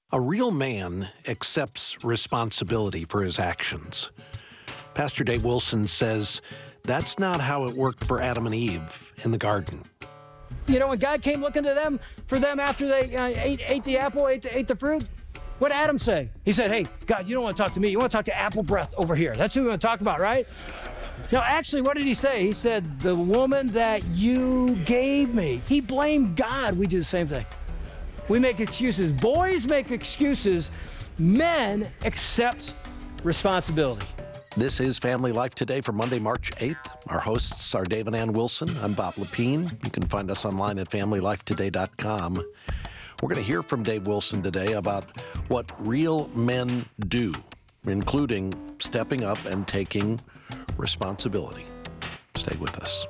A real man accepts responsibility for his actions. Pastor Dave Wilson says that's not how it worked for Adam and Eve in the garden. You know, when God came looking to for them after they ate the apple, ate the fruit, what did Adam say? He said, hey, God, you don't want to talk to me. You want to talk to apple breath over here. That's who we want to talk about, right? No, actually, what did he say? He said, the woman that you gave me. He blamed God. We do the same thing. We make excuses. Boys make excuses. Men accept responsibility. This is Family Life Today for Monday, March 8th. Our hosts are Dave and Ann Wilson. I'm Bob Lepine. You can find us online at FamilyLifeToday.com. We're going to hear from Dave Wilson today about what real men do, including stepping up and taking responsibility. Stay with us.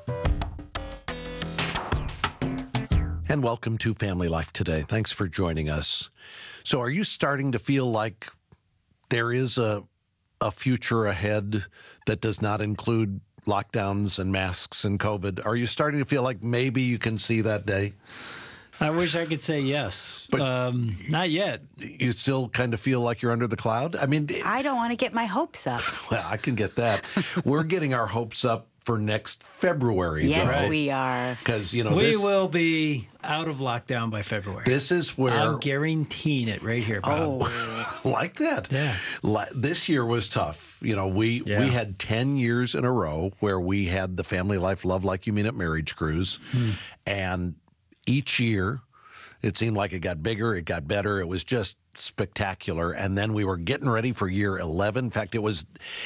And welcome to Family Life Today. Thanks for joining us. So are you starting to feel like there is a future ahead that does not include lockdowns and masks and COVID? Are you starting to feel like maybe you can see that day? I wish I could say yes, but not yet. You still kind of feel like you're under the cloud? I mean, I don't want to get my hopes up. Well, I can get that. We're getting our hopes up for next February. Yes, though. We are. Because, we will be out of lockdown by February. This is where I'm guaranteeing it right here, Bob. Oh, like that. Yeah. This year was tough. You know, we had 10 years in a row where we had the Family Life Love Like You Mean It marriage cruise. And each year, it seemed like it got bigger, it got better. It was just spectacular. And then we were getting ready for year 11. In fact, it was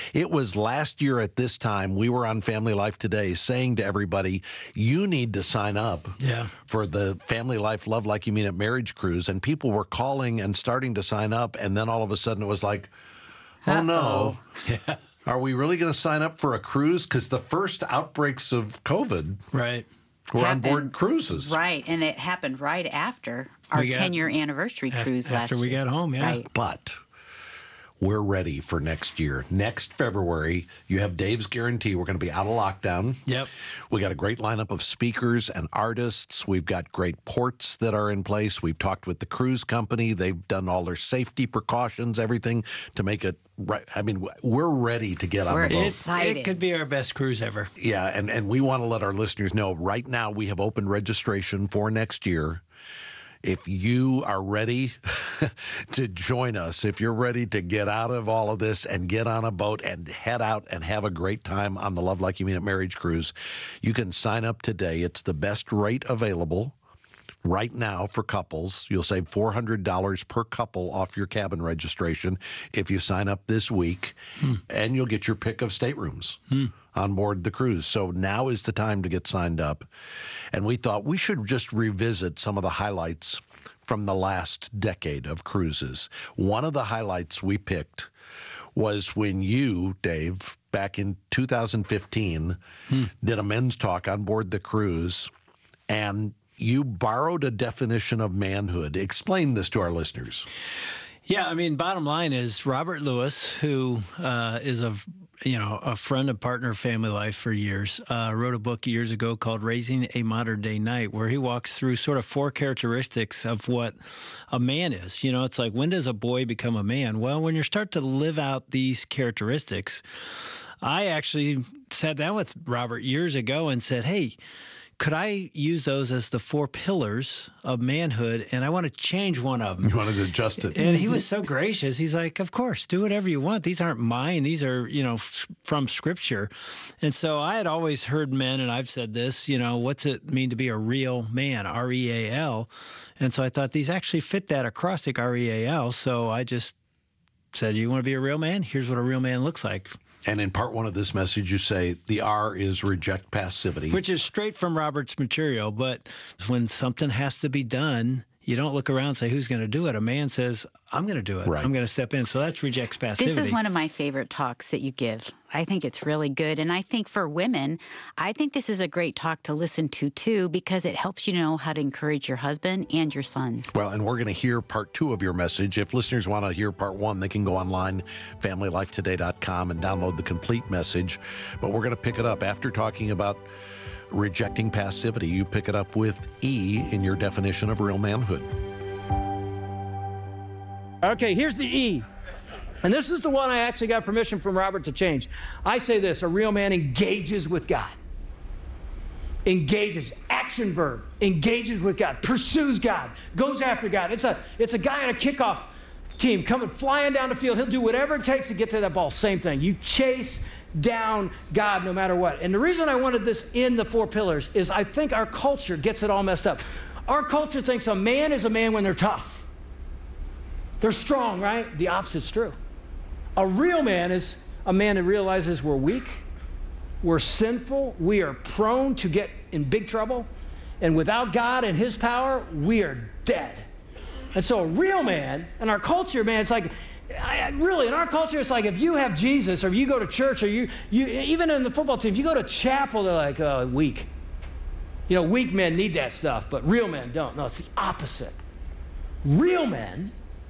last year at this time, we were on Family Life Today saying to everybody, you need to sign up for the Family Life Love Like You Mean It marriage cruise. And people were calling and starting to sign up. And then all of a sudden it was like, oh no. Yeah. Are we really going to sign up for a cruise? Because the first outbreaks of COVID were on board cruises. Right, and it happened right after our 10-year anniversary cruise last year. After we got home, Right. But we're ready for next year. Next February, you have Dave's guarantee. We're going to be out of lockdown. Yep. We got a great lineup of speakers and artists. We've got great ports that are in place. We've talked with the cruise company. They've done all their safety precautions, everything to make it right. I mean, we're ready to get on the boat. Excited. It could be our best cruise ever. Yeah, and we want to let our listeners know right now we have opened registration for next year. If you are ready to join us, if you're ready to get out of all of this and get on a boat and head out and have a great time on the Love Like You Mean It marriage cruise, you can sign up today. It's the best rate available right now for couples. You'll save $400 per couple off your cabin registration if you sign up this week, and you'll get your pick of staterooms on board the cruise. So now is the time to get signed up. And we thought we should just revisit some of the highlights from the last decade of cruises. One of the highlights we picked was when you, Dave, back in 2015, did a men's talk on board the cruise, and you borrowed a definition of manhood. Explain this to our listeners. Yeah, I mean, bottom line is Robert Lewis, who is a friend and partner of Family Life for years, wrote a book years ago called Raising a Modern Day Knight, where he walks through sort of 4 characteristics of what a man is. You know, it's like, when does a boy become a man? Well, when you start to live out these characteristics. I actually sat down with Robert years ago and said, hey, could I use those as the 4 pillars of manhood? And I want to change one of them. You wanted to adjust it. And he was so gracious. He's like, of course, do whatever you want. These aren't mine. These are, from Scripture. And so I had always heard men, and I've said this, what's it mean to be a real man, R-E-A-L? And so I thought these actually fit that acrostic, R-E-A-L. So I just said, you want to be a real man? Here's what a real man looks like. And in part 1 of this message, you say the R is reject passivity. Which is straight from Robert's material. But when something has to be done, you don't look around and say, who's going to do it? A man says, I'm going to do it. Right. I'm going to step in. So that rejects passivity. This is one of my favorite talks that you give. I think it's really good. And I think for women, I think this is a great talk to listen to, too, because it helps you know how to encourage your husband and your sons. Well, and we're going to hear part 2 of your message. If listeners want to hear part 1, they can go online, FamilyLifeToday.com, and download the complete message. But we're going to pick it up after talking about rejecting passivity. You pick it up with E in your definition of real manhood. Okay, here's the E. And this is the one I actually got permission from Robert to change. I say this: a real man engages with God. Engages, action verb, engages with God, pursues God, goes after God. It's a guy on a kickoff team coming flying down the field. He'll do whatever it takes to get to that ball. Same thing. You chase down God no matter what. And the reason I wanted this in the 4 pillars is I think our culture gets it all messed up. Our culture thinks a man is a man when they're tough. They're strong, right? The opposite's true. A real man is a man that realizes we're weak, we're sinful, we are prone to get in big trouble, and without God and his power, we are dead. And so a real man, in our culture, man, it's like, really, in our culture, it's like if you have Jesus, or you go to church, or you even in the football team, if you go to chapel, they're like, oh, weak. You know, weak men need that stuff, but real men don't. No, it's the opposite. Real men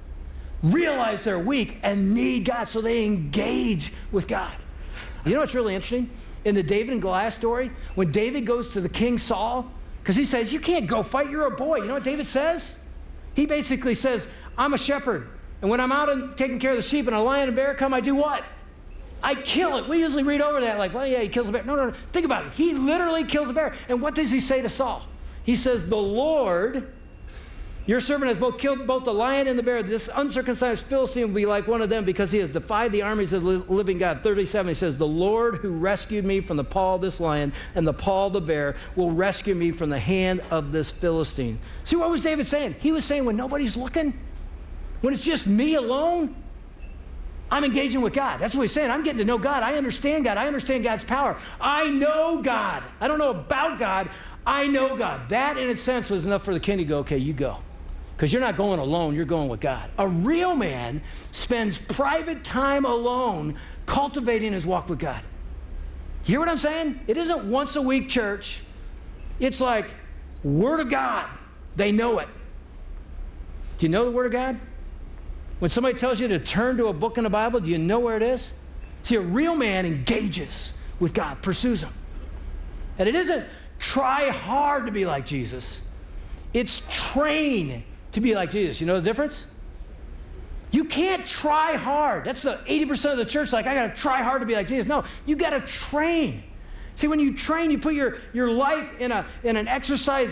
realize they're weak and need God, so they engage with God. You know what's really interesting? In the David and Goliath story, when David goes to the king Saul, because he says, you can't go fight, you're a boy. You know what David says? He basically says, I'm a shepherd, and when I'm out and taking care of the sheep and a lion and bear come, I do what? I kill it. We usually read over that like, well, yeah, he kills a bear. No. Think about it. He literally kills a bear. And what does he say to Saul? He says, the Lord, your servant has killed both the lion and the bear. This uncircumcised Philistine will be like one of them because he has defied the armies of the living God. 37, he says, the Lord who rescued me from the paw of this lion and the paw of the bear will rescue me from the hand of this Philistine. See, what was David saying? He was saying when nobody's looking, when it's just me alone, I'm engaging with God. That's what he's saying. I'm getting to know God. I understand God. I understand God's power. I know God. I don't know about God. I know God. That, in its sense, was enough for the king to go, okay, you go. Because you're not going alone, you're going with God. A real man spends private time alone cultivating his walk with God. You hear what I'm saying? It isn't once a week church. It's like Word of God. They know it. Do you know the Word of God? When somebody tells you to turn to a book in the Bible, do you know where it is? See, a real man engages with God, pursues him. And it isn't try hard to be like Jesus. It's train to be like Jesus. You know the difference? You can't try hard. That's the 80% of the church, like, I got to try hard to be like Jesus. No, you got to train. See, when you train, you put your life in an exercise,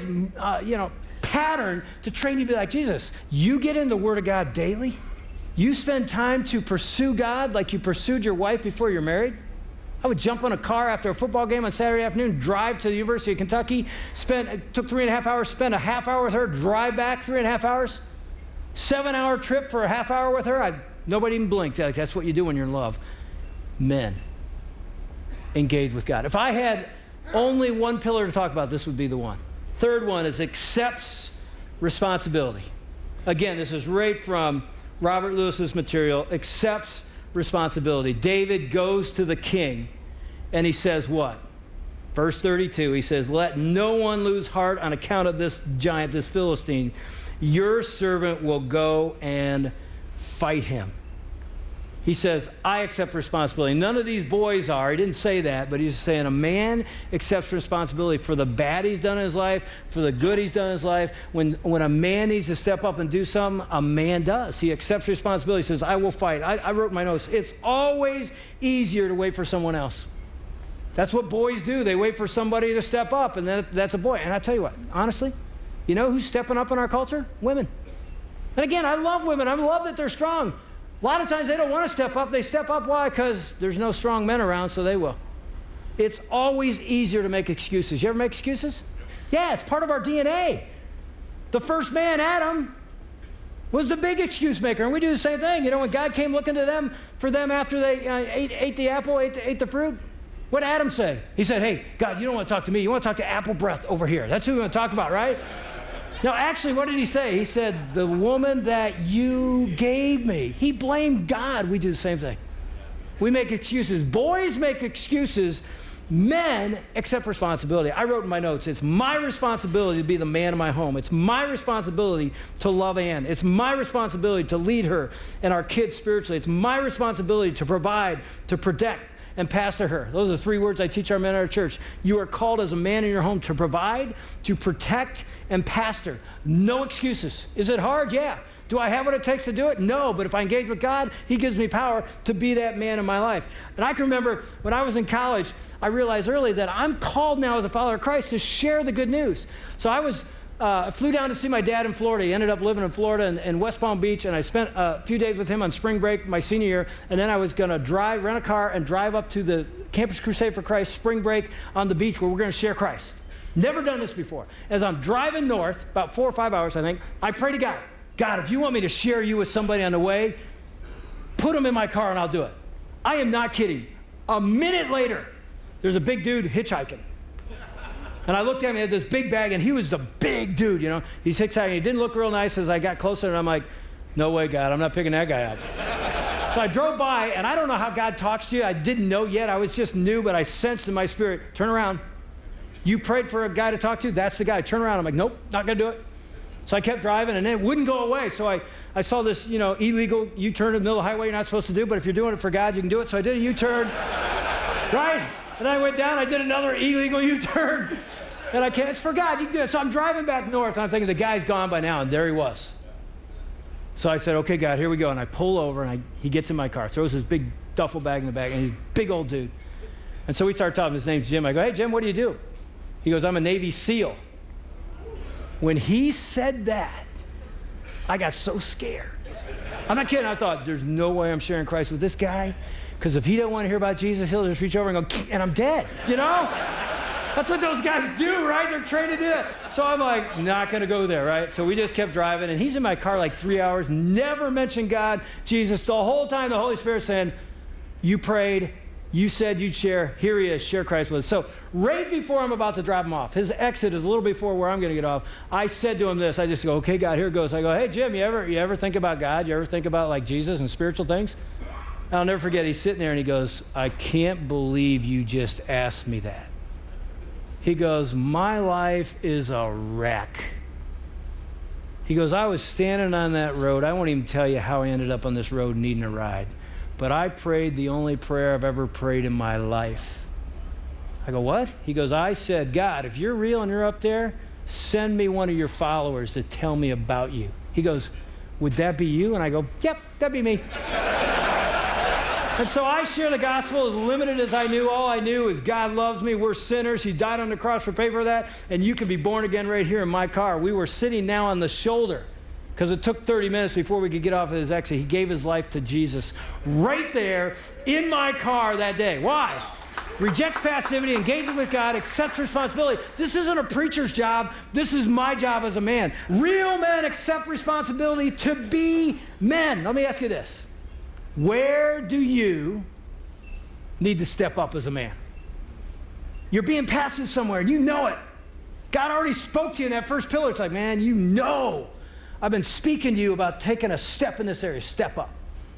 pattern to train you to be like Jesus. You get in the Word of God daily. You spend time to pursue God like you pursued your wife before you're married. I would jump on a car after a football game on Saturday afternoon, drive to the University of Kentucky, took 3.5 hours, spend a half hour with her, drive back 3.5 hours, 7-hour trip for a half hour with her. Nobody even blinked. Like, that's what you do when you're in love. Men, engage with God. If I had only one pillar to talk about, this would be the one. Third one is accepts responsibility. Again, this is right from Robert Lewis's material, accepts responsibility. David goes to the king and he says what? Verse 32, he says, let no one lose heart on account of this giant, this Philistine. Your servant will go and fight him. He says, I accept responsibility. None of these boys are. He didn't say that, but he's saying a man accepts responsibility for the bad he's done in his life, for the good he's done in his life. When a man needs to step up and do something, a man does. He accepts responsibility. He says, I will fight. I wrote in my notes, it's always easier to wait for someone else. That's what boys do. They wait for somebody to step up, and then that's a boy. And I tell you what, honestly, you know who's stepping up in our culture? Women. And again, I love women. I love that they're strong. A lot of times they don't want to step up. They step up, why? Because there's no strong men around, so they will. It's always easier to make excuses. You ever make excuses? Yeah, it's part of our DNA. The first man, Adam, was the big excuse maker, and we do the same thing. You know, when God came looking to for them after they ate the apple, ate the fruit, what did Adam say? He said, hey, God, you don't want to talk to me. You want to talk to apple breath over here. That's who we want to talk about, right? Now, actually, what did he say? He said, the woman that you gave me. He blamed God. We do the same thing. We make excuses. Boys make excuses. Men accept responsibility. I wrote in my notes, it's my responsibility to be the man of my home. It's my responsibility to love Ann. It's my responsibility to lead her and our kids spiritually. It's my responsibility to provide, to protect, and pastor her. Those are 3 words I teach our men at our church. You are called as a man in your home to provide, to protect, and pastor. No excuses. Is it hard? Yeah. Do I have what it takes to do it? No, but if I engage with God, he gives me power to be that man in my life. And I can remember when I was in college, I realized early that I'm called now as a follower of Christ to share the good news. So I flew down to see my dad in Florida. He ended up living in Florida and West Palm Beach, and I spent a few days with him on spring break my senior year, and then I was going to rent a car and drive up to the Campus Crusade for Christ spring break on the beach where we're going to share Christ. Never done this before. As I'm driving north, about 4 or 5 hours, I think, I pray to God, God, if you want me to share you with somebody on the way, put them in my car and I'll do it. I am not kidding. A minute later, there's a big dude hitchhiking. And I looked at him, he had this big bag, and he was a big dude, you know. He's hitchhiking. He didn't look real nice as I got closer, and I'm like, no way, God, I'm not picking that guy up. So I drove by, and I don't know how God talks to you. I didn't know yet. I was just new, but I sensed in my spirit, turn around. You prayed for a guy to talk to? That's the guy. Turn around. I'm like, nope, not going to do it. So I kept driving, and it wouldn't go away. So I saw this, you know, illegal U-turn in the middle of the highway you're not supposed to do, but if you're doing it for God, you can do it. So I did a U-turn, right? And I went down. I did another illegal U-turn. And I can't, it's for God, you can do it. So I'm driving back north, and I'm thinking the guy's gone by now, and there he was. So I said, okay, God, here we go. And I pull over, and he gets in my car, throws his big duffel bag in the back, and he's a big old dude. And so we start talking. His name's Jim. I go, hey, Jim, what do you do? He goes, I'm a Navy SEAL. When he said that, I got so scared. I'm not kidding. I thought, there's no way I'm sharing Christ with this guy, because if he doesn't want to hear about Jesus, he'll just reach over and go, and I'm dead, you know? That's what those guys do, right? They're trained to do it. So I'm like, not going to go there, right? So we just kept driving, and he's in my car like 3 hours, never mentioned God, Jesus. The whole time the Holy Spirit saying, you prayed, you said you'd share, here he is, share Christ with us. So right before I'm about to drop him off, his exit is a little before where I'm going to get off, I said to him this, I just go, okay, God, here it goes. I go, hey, Jim, you ever think about God? You ever think about like Jesus and spiritual things? And I'll never forget, he's sitting there and he goes, I can't believe you just asked me that. He goes, my life is a wreck. He goes, I was standing on that road. I won't even tell you how I ended up on this road needing a ride. But I prayed the only prayer I've ever prayed in my life. I go, what? He goes, I said, God, if you're real and you're up there, send me one of your followers to tell me about you. He goes, would that be you? And I go, yep, that'd be me. And so I share the gospel as limited as I knew. All I knew is God loves me. We're sinners. He died on the cross for pay for that. And you can be born again right here in my car. We were sitting now on the shoulder because it took 30 minutes before we could get off of his exit. He gave his life to Jesus right there in my car that day. Why? Rejects passivity, engages with God, accepts responsibility. This isn't a preacher's job. This is my job as a man. Real men accept responsibility to be men. Let me ask you this. Where do you need to step up as a man? You're being passive somewhere, and you know it. God already spoke to you in that first pillar. It's like, man, you know I've been speaking to you about taking a step in this area. Step up.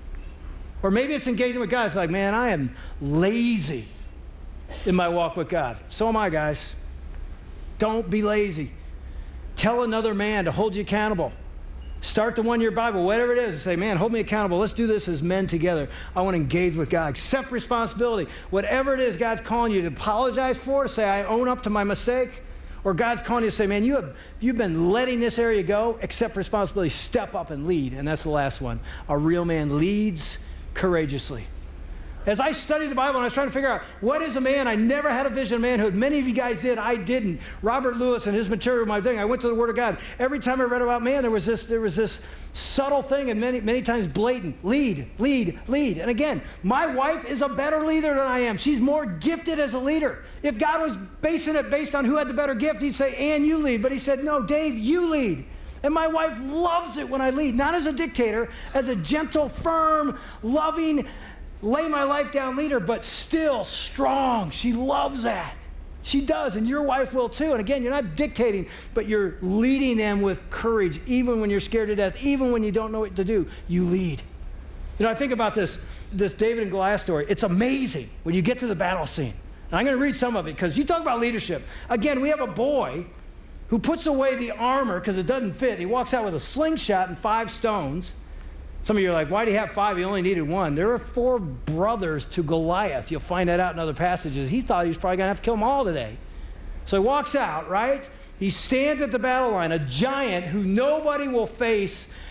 Or maybe it's engaging with God. It's like, man, I am lazy in my walk with God. So am I, guys. Don't be lazy. Tell another man to hold you accountable. Start the one-year Bible, whatever it is, and say, man, hold me accountable. Let's do this as men together. I want to engage with God. Accept responsibility. Whatever it is God's calling you to apologize for, to say, I own up to my mistake, or God's calling you to say, man, you've been letting this area go. Accept responsibility. Step up and lead. And that's the last one. A real man leads courageously. As I studied the Bible and I was trying to figure out what is a man, I never had a vision of manhood. Many of you guys did. I didn't. Robert Lewis and his material, my thing. I went to the Word of God. Every time I read about man, there was this subtle thing, and many times blatant. Lead, lead, lead. And again, my wife is a better leader than I am. She's more gifted as a leader. If God was basing it based on who had the better gift, he'd say, Ann, you lead. But he said, no, Dave, you lead. And my wife loves it when I lead, not as a dictator, as a gentle, firm, loving, lay my life down leader, but still strong. She loves that. She does, and your wife will too. And again, you're not dictating, but you're leading them with courage, even when you're scared to death, even when you don't know what to do, you lead. You know, I think about this David and Goliath story. It's amazing when you get to the battle scene. And I'm going to read some of it, because you talk about leadership. Again, we have a boy who puts away the armor because it doesn't fit. He walks out with a slingshot and 5 stones. Some of you are like, why did he have 5? He only needed 1. There were 4 brothers to Goliath. You'll find that out in other passages. He thought he was probably going to have to kill them all today. So he walks out, right? He stands at the battle line, a giant who nobody will face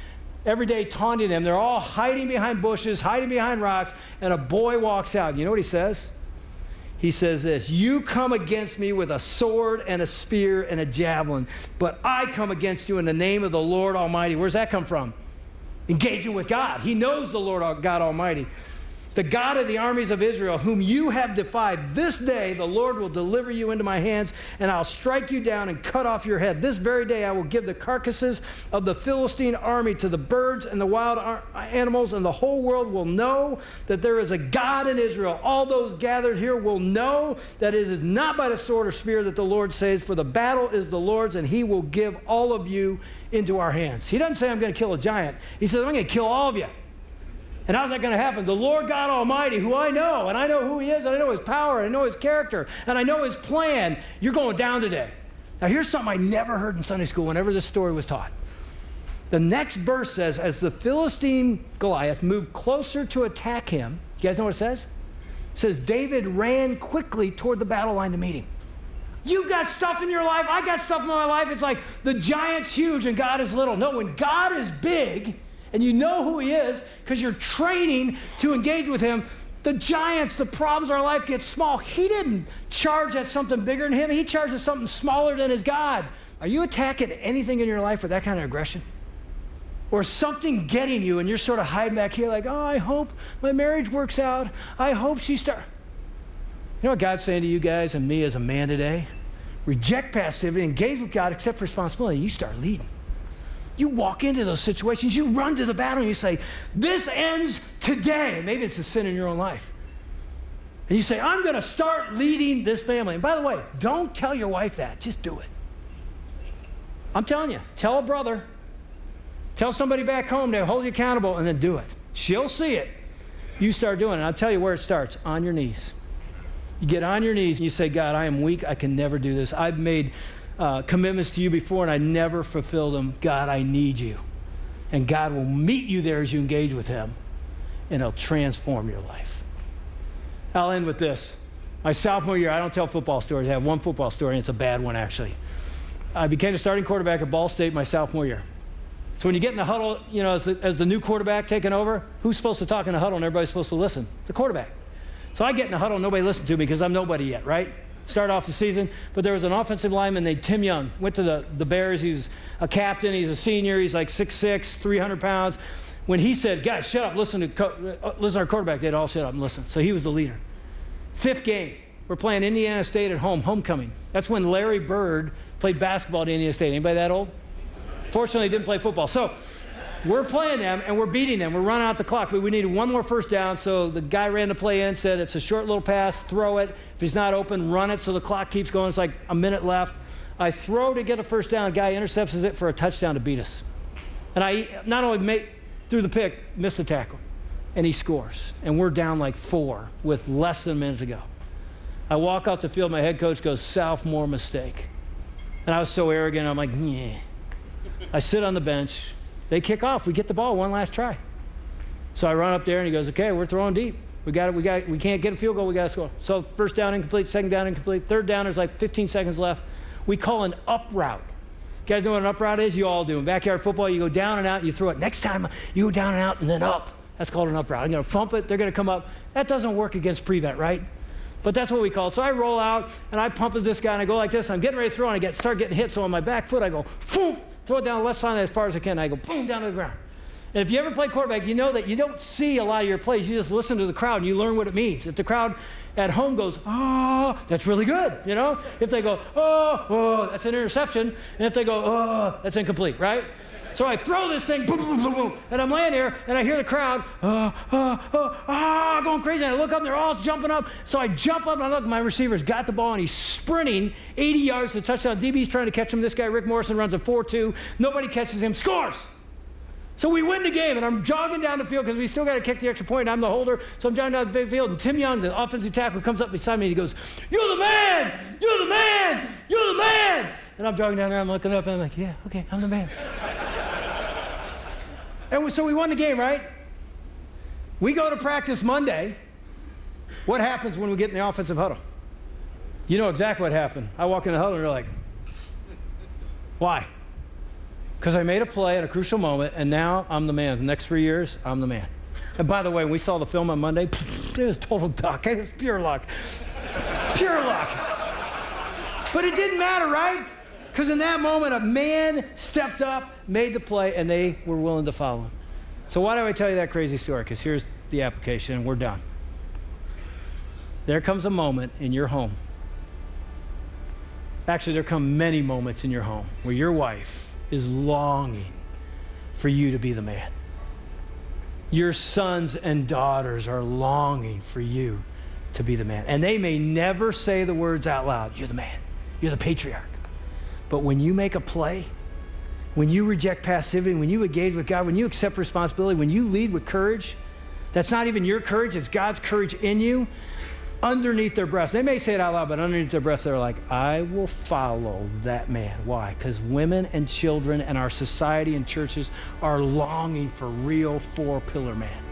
every day taunting them. They're all hiding behind bushes, hiding behind rocks, and a boy walks out. You know what he says? He says this, "You come against me with a sword and a spear and a javelin, but I come against you in the name of the Lord Almighty." Where's that come from? Engaging with God. He knows the Lord God Almighty. "The God of the armies of Israel, whom you have defied, this day the Lord will deliver you into my hands, and I'll strike you down and cut off your head. This very day I will give the carcasses of the Philistine army to the birds and the wild animals, and the whole world will know that there is a God in Israel. All those gathered here will know that it is not by the sword or spear that the Lord saves, for the battle is the Lord's, and he will give all of you into our hands." He doesn't say, "I'm going to kill a giant." He says, "I'm going to kill all of you." And how's that going to happen? The Lord God Almighty, who I know, and I know who he is, and I know his power, and I know his character, and I know his plan, you're going down today. Now here's something I never heard in Sunday school whenever this story was taught. The next verse says, as the Philistine Goliath moved closer to attack him, you guys know what it says? It says, David ran quickly toward the battle line to meet him. You've got stuff in your life, I got stuff in my life. It's like the giant's huge and God is little. No, when God is big, and you know who he is because you're training to engage with him, the giants, the problems in our life get small. He didn't charge at something bigger than him. He charged at something smaller than his God. Are you attacking anything in your life with that kind of aggression? Or something getting you and you're sort of hiding back here like, "Oh, I hope my marriage works out. I hope she starts." You know what God's saying to you guys and me as a man today? Reject passivity, engage with God, accept responsibility, and you start leading. You walk into those situations, you run to the battle, and you say, "This ends today." And maybe it's a sin in your own life. And you say, "I'm going to start leading this family." And by the way, don't tell your wife that. Just do it. I'm telling you, tell a brother, tell somebody back home to hold you accountable, and then do it. She'll see it. You start doing it. I'll tell you where it starts, on your knees. You get on your knees and you say, "God, I am weak. I can never do this. I've made commitments to you before and I never fulfilled them. God, I need you." And God will meet you there as you engage with him, and he'll transform your life. I'll end with this. My sophomore year, I don't tell football stories. I have one football story, and it's a bad one, actually. I became the starting quarterback at Ball State my sophomore year. So when you get in the huddle, you know, as the new quarterback taking over, who's supposed to talk in the huddle and everybody's supposed to listen? The quarterback. So I get in the huddle and nobody listens to me because I'm nobody yet, right? Start off the season, but there was an offensive lineman named Tim Young. Went to the Bears. He was a captain. He's a senior. He's like 6'6", 300 pounds. When he said, "Guys, shut up, listen to our quarterback," they'd all shut up and listen. So he was the leader. 5th game, we're playing Indiana State at home, homecoming. That's when Larry Bird played basketball at Indiana State. Anybody that old? Fortunately, he didn't play football. So we're playing them, and we're beating them. We're running out the clock. We needed one more first down, so the guy ran the play in, said, "It's a short little pass, throw it. If he's not open, run it," so the clock keeps going. It's like a minute left. I throw to get a first down. Guy intercepts it for a touchdown to beat us. And I not only threw the pick, missed the tackle, and he scores. And we're down like 4 with less than a minute to go. I walk off the field. My head coach goes, "Sophomore mistake." And I was so arrogant. I'm like, "Yeah." I sit on the bench. They kick off. We get the ball, one last try. So I run up there, and he goes, "Okay, we're throwing deep. We can't get a field goal. We got to score." So first down incomplete, second down incomplete, third down, there's like 15 seconds left. We call an up route. You guys know what an up route is? You all do. In backyard football, you go down and out, and you throw it. Next time, you go down and out and then up. That's called an up route. I'm going to thump it. They're going to come up. That doesn't work against prevent, right? But that's what we call it. So I roll out, and I pump at this guy, and I go like this. I'm getting ready to throw, and I start getting hit. So on my back foot, I go, boom, throw it down the left side as far as I can. And I go, boom, down to the ground. And if you ever play quarterback, you know that you don't see a lot of your plays. You just listen to the crowd, and you learn what it means. If the crowd at home goes, "Oh," that's really good, you know? If they go, "Oh," that's an interception. And if they go, "Oh," that's incomplete, right? So I throw this thing, boom, boom, boom, boom, and I'm laying here, and I hear the crowd, going crazy. And I look up, and they're all jumping up. So I jump up, and I look, my receiver's got the ball, and he's sprinting 80 yards to the touchdown. DB's trying to catch him. This guy, Rick Morrison, runs a 4.2. Nobody catches him, scores. So we win the game, and I'm jogging down the field because we still got to kick the extra point, and I'm the holder. So I'm jogging down the field, and Tim Young, the offensive tackle, comes up beside me, and he goes, "You're the man! You're the man! You're the man!" And I'm jogging down there, I'm looking up, and I'm like, "Yeah, okay, I'm the man." And so we won the game, right? We go to practice Monday. What happens when we get in the offensive huddle? You know exactly what happened. I walk in the huddle, and they're like, "Why?" because I made a play at a crucial moment, and now I'm the man. The next 3 years, I'm the man. And by the way, when we saw the film on Monday, it was total duck. It was pure luck. Pure luck. But it didn't matter, right? Because in that moment, a man stepped up, made the play, and they were willing to follow him. So why do I tell you that crazy story? Because here's the application, and we're done. There comes a moment in your home. Actually, there come many moments in your home where your wife is longing for you to be the man. Your sons and daughters are longing for you to be the man. And they may never say the words out loud, you're the man, you're the patriarch. But when you make a play, when you reject passivity, when you engage with God, when you accept responsibility, when you lead with courage, that's not even your courage, it's God's courage in you, underneath their breath. They may say it out loud, but underneath their breath, they're like, I will follow that man. Why? Because women and children and our society and churches are longing for real four-pillar man.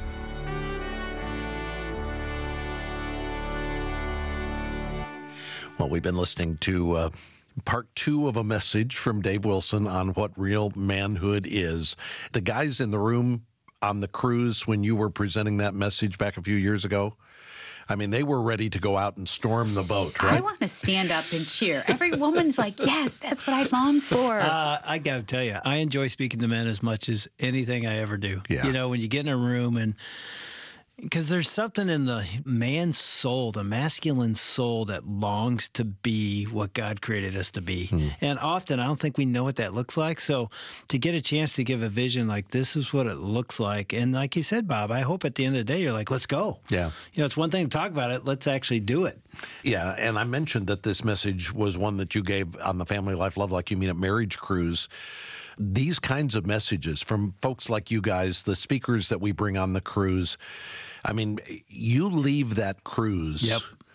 Well, we've been listening to part 2 of a message from Dave Wilson on what real manhood is. The guys in the room on the cruise when you were presenting that message back a few years ago, I mean, they were ready to go out and storm the boat, right? I want to stand up and cheer. Every woman's like, yes, that's what I longed for. I got to tell you, I enjoy speaking to men as much as anything I ever do. Yeah. You know, when you get in a room and because there's something in the man's soul, the masculine soul, that longs to be what God created us to be. And often I don't think we know what that looks like. So to get a chance to give a vision like this is what it looks like. And like you said, Bob, I hope at the end of the day, you're like, let's go. Yeah. You know, it's one thing to talk about it. Let's actually do it. Yeah, and I mentioned that this message was one that you gave on the Family Life Love Like You Mean It Marriage Cruise. These kinds of messages from folks like you guys, the speakers that we bring on the cruise, I mean, you leave that cruise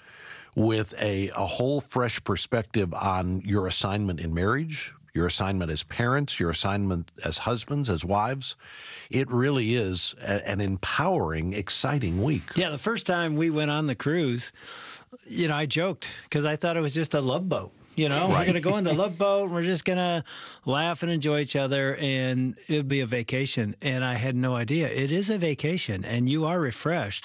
with a whole fresh perspective on your assignment in marriage, your assignment as parents, your assignment as husbands, as wives. It really is an empowering, exciting week. Yeah, the first time we went on the cruise, you know, I joked because I thought it was just a love boat. You know, we're going to go on the love boat and we're just going to laugh and enjoy each other and it'll be a vacation. And I had no idea. It is a vacation and you are refreshed,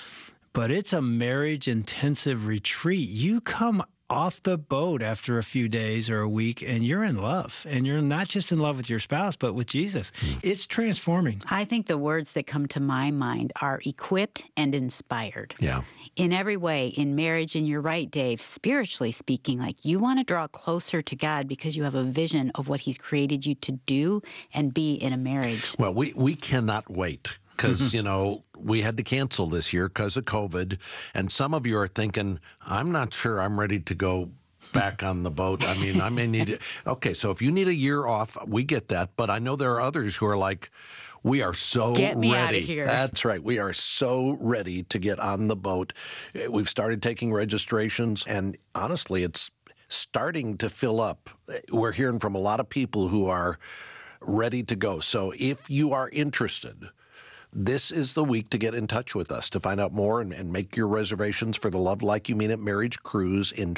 but it's a marriage intensive retreat. You come off the boat after a few days or a week and you're in love, and you're not just in love with your spouse, but with Jesus. It's transforming. I think the words that come to my mind are equipped and inspired. Yeah. In every way, in marriage, and you're right, Dave, spiritually speaking, like you want to draw closer to God because you have a vision of what he's created you to do and be in a marriage. Well, we cannot wait because, you know, we had to cancel this year because of COVID. And some of you are thinking, I'm not sure I'm ready to go back on the boat. I mean, I may need it. Okay, so if you need a year off, we get that. But I know there are others who are like, we are so Get me ready. out of here. That's right. We are so ready to get on the boat. We've started taking registrations, and honestly, it's starting to fill up. We're hearing from a lot of people who are ready to go. So if you are interested, this is the week to get in touch with us to find out more and make your reservations for the Love Like You Mean It Marriage Cruise in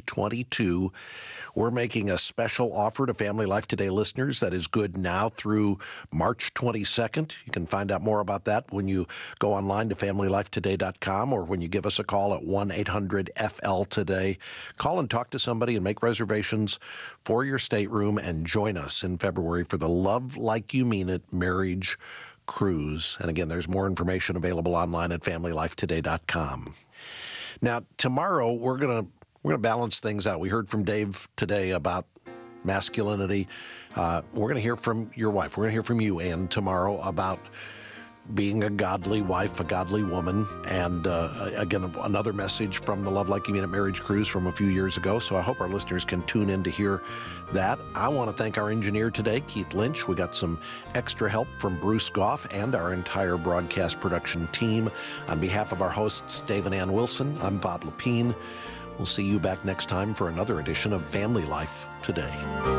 2022. We're making a special offer to Family Life Today listeners that is good now through March 22nd. You can find out more about that when you go online to FamilyLifeToday.com or when you give us a call at 1-800-FL-TODAY. Call and talk to somebody and make reservations for your stateroom and join us in February for the Love Like You Mean It Marriage Cruise. And again, there's more information available online at FamilyLifeToday.com. Now, tomorrow we're gonna balance things out. We heard from Dave today about masculinity. We're gonna hear from your wife. We're gonna hear from you, Ann, tomorrow about being a godly wife, a godly woman, and again, another message from the Love Like You Mean It Marriage Cruise from a few years ago. So I hope our listeners can tune in to hear that. I want to thank our engineer today, Keith Lynch. We got some extra help from Bruce Goff and our entire broadcast production team. On behalf of our hosts, Dave and Ann Wilson, I'm Bob Lepine. We'll see you back next time for another edition of Family Life Today.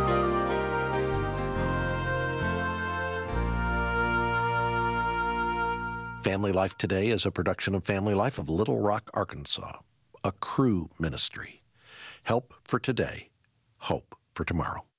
Family Life Today is a production of Family Life of Little Rock, Arkansas, a Cru ministry. Help for today, hope for tomorrow.